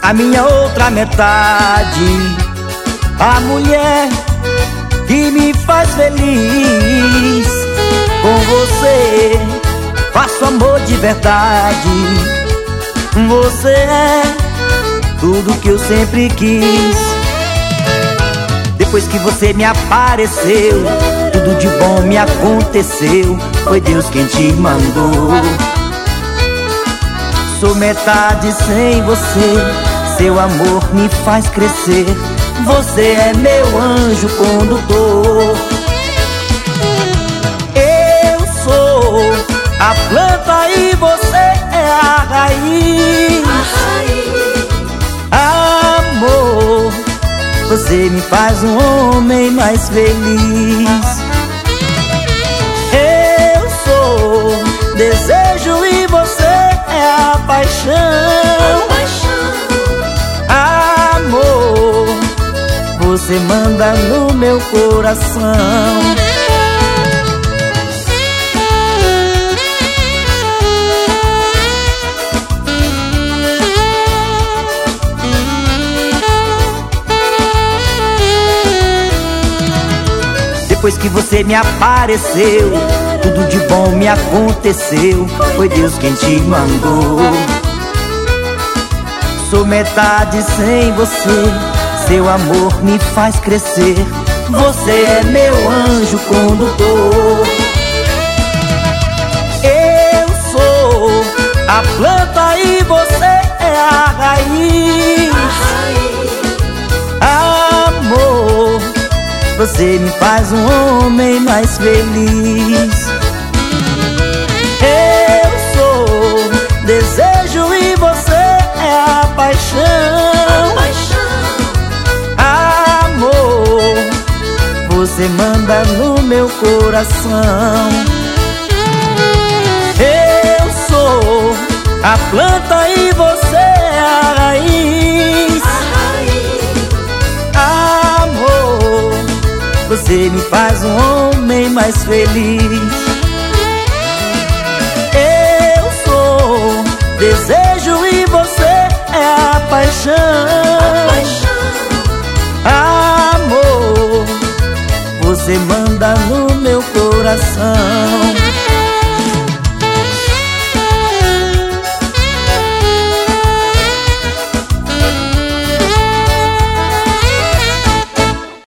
a minha outra metade, a mulher que me faz feliz. Com você faço amor de verdade. Você é tudo que eu sempre quis. Depois que você me apareceu, tudo de bom me aconteceu. Foi Deus quem te mandou. Sou metade sem você, seu amor me faz crescer. Você é meu anjo condutor. Eu sou a planta e você é a raiz. Amor, você me faz um homem mais feliz. Eu sou desejo e você é a paixão. Amor, você manda no meu coração. Depois que você me apareceu, tudo de bom me aconteceu. Foi Deus quem te mandou. Sou metade sem você, seu amor me faz crescer. Você é meu anjo condutor. Eu sou a planta e você é a raiz. Amor, você me faz um homem mais feliz. Eu sou desejo e você é a paixão. Amor, você manda no meu coração. Eu sou a planta e você é a raiz. Amor, você me faz um homem mais feliz. Eu sou desejo e você é a paixão. Amor, você manda no meu coração.